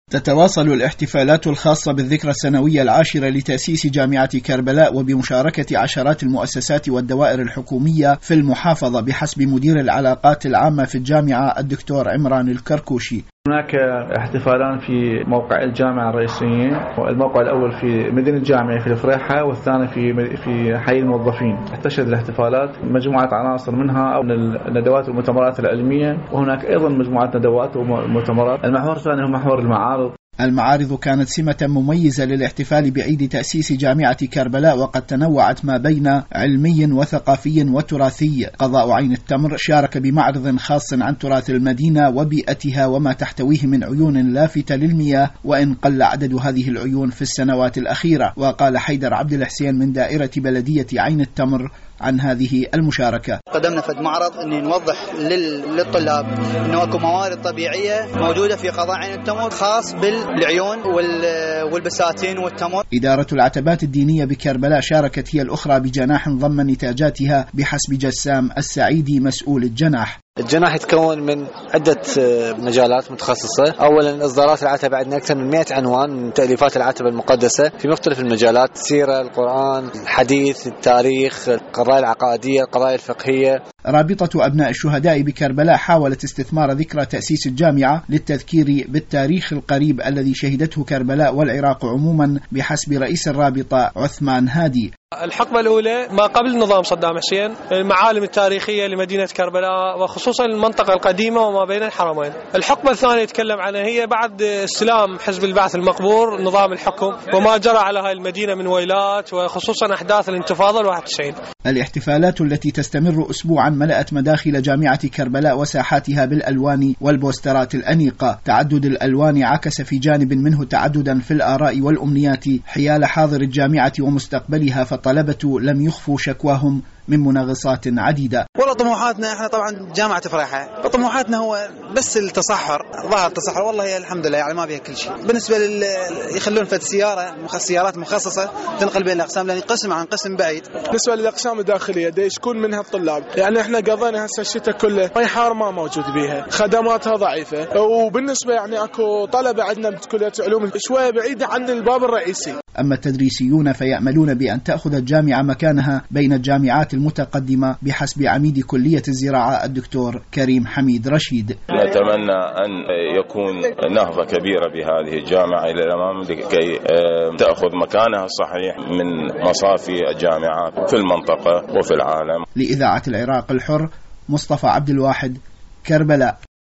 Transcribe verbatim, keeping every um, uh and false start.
تتواصل الاحتفالات الخاصة بالذكرى السنوية العاشرة لتأسيس جامعة كربلاء وبمشاركة عشرات المؤسسات والدوائر الحكومية في المحافظة بحسب مدير العلاقات العامة في الجامعة الدكتور عمران الكركوشي. هناك احتفالان في موقع الجامعة الرئيسيين، الموقع الأول في مدينة الجامعة في الفريحة والثاني في في حي الموظفين. تشهد الاحتفالات مجموعة عناصر منها الندوات والمؤتمرات العلمية، وهناك أيضا مجموعة ندوات ومؤتمرات. المحور الثاني هو محور المعارض. المعارض كانت سمة مميزة للاحتفال بعيد تأسيس جامعة كربلاء، وقد تنوعت ما بين علمي وثقافي وتراثي. قضاء عين التمر شارك بمعرض خاص عن تراث المدينة وبيئتها وما تحتويه من عيون لافتة للمياه، وإن قل عدد هذه العيون في السنوات الأخيرة. وقال حيدر عبد الحسين من دائرة بلدية عين التمر عن هذه المشاركة: قدمنا فد معرض أن نوضح للطلاب أنه اكو موارد طبيعية موجودة في قضاء عين التمر خاص بالعيون والبساتين والتمر. إدارة العتبات الدينية بكربلاء شاركت هي الأخرى بجناح ضمن نتاجاتها بحسب جسام السعيدي مسؤول الجناح. الجناح يتكون من عدة مجالات متخصصة. أولا إصدارات العتبة، عندنا أكثر من مئة عنوان من تأليفات العتبة المقدسة في مختلف المجالات: السيرة، القرآن، الحديث، التاريخ، القضايا العقائدية، القضايا الفقهية. رابطة أبناء الشهداء بكربلاء حاولت استثمار ذكرى تأسيس الجامعة للتذكير بالتاريخ القريب الذي شهدته كربلاء والعراق عموما بحسب رئيس الرابطة عثمان هادي. الحقبة الأولى ما قبل نظام صدام حسين، المعالم التاريخية لمدينة كربلاء وخصوصا المنطقة القديمة وما بين الحرمين. الحقبة الثانية يتكلم عنها هي بعد استلام حزب البعث المقبور نظام الحكم وما جرى على هاي المدينة من ويلات، وخصوصا أحداث الانتفاضة الواحد وتسعين. الاحتفالات التي تستمر أسبوعا ملأت مداخل جامعة كربلاء وساحاتها بالألوان والبوسترات الأنيقة. تعدد الألوان عكس في جانب منه تعددا في الآراء والأمنيات حيال حاضر الجامعة ومستقبلها، فالطلبة لم يخفوا شكواهم من مناغصات عديدة. والله طموحاتنا احنا طبعا جامعة فريحة، طموحاتنا هو بس التصحر، ظهر التصحر والله هي الحمد لله يعني ما بيها كل شيء. بالنسبة لل يخلون في السيارة سيارات مخصصة تنقل بين الأقسام لأن قسم عن قسم بعيد. بالنسبة للأقسام الداخلية دي يكون منها الطلاب، يعني احنا قضينا هسه الشتاء كله ما حار ما موجود بيها، خدماتها ضعيفة، وبالنسبة يعني اكو طلبة عندنا بكلية علوم شوية بعيدة عن الباب الرئيسي. أما التدريسيون فيأملون بأن تأخذ الجامعة مكانها بين الجامعات المتقدمة بحسب عميد كلية الزراعة الدكتور كريم حميد رشيد. نتمنى أن يكون نهضة كبيرة بهذه الجامعة إلى الأمام لكي تأخذ مكانها الصحيح من مصافي الجامعات في المنطقة وفي العالم. لإذاعة العراق الحر، مصطفى عبد الواحد، كربلاء.